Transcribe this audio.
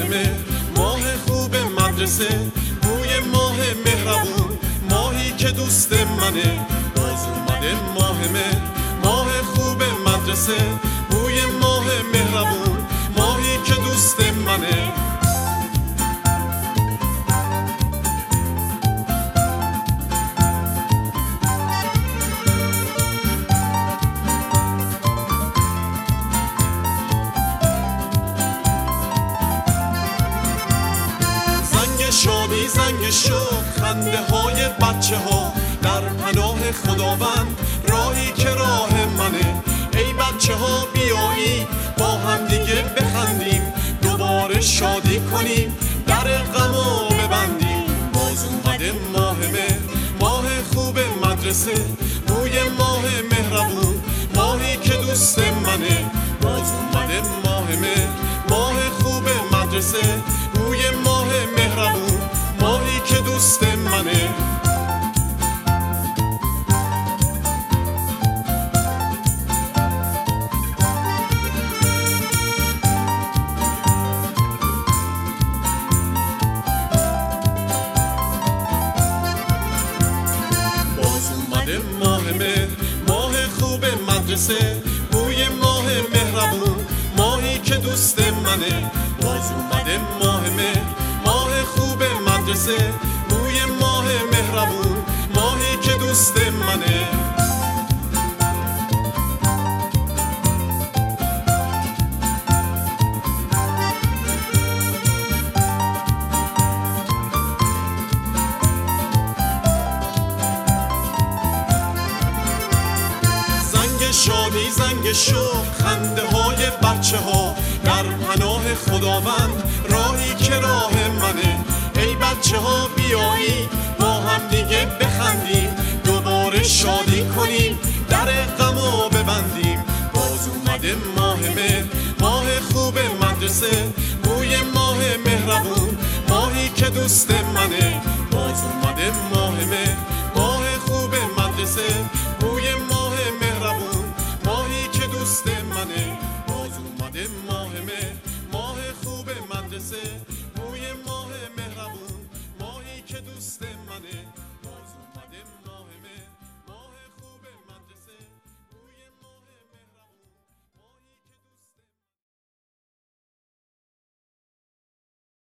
ماه ماه خوب مدرسه، بوی ماه مهربون، ماهی که دوست منه. باز اومده ماه ماه خوب مدرسه، بوی ماه مهربون، ماهی که دوست منه. شادی زنگ شد، خنده های بچه ها در پناه خداوند، راهی که راه منه. ای بچه ها بیایی با هم دیگه بخندیم، دوباره شادی کنیم، در غمو ببندیم. باز اومده ماه خوب مدرسه، بوی ماه مهربون، ماهی که دوست منه. باز اومده ماه خوب مدرسه، بوی ماه مهربون، ماهی که دوست منه. باز اومده ماه خوب مدرسه، بوی ماه مهربون، ماهی که دوست منه. باز اومده ماه خوب مدرسه، بوی ماه مهربون، ماهی که دوست منه. شادی زنگ شد، خنده های بچه ها در پناه خداوند، راهی که راه منه. ای بچه ها بیایی با هم دیگه بخندیم، دوباره شادی کنیم، در غمو ببندیم. باز اومده ماه خوب مدرسه، بوی ماه مهربون، ماهی که دوست منه. باز اومده ماه خوب مدرسه،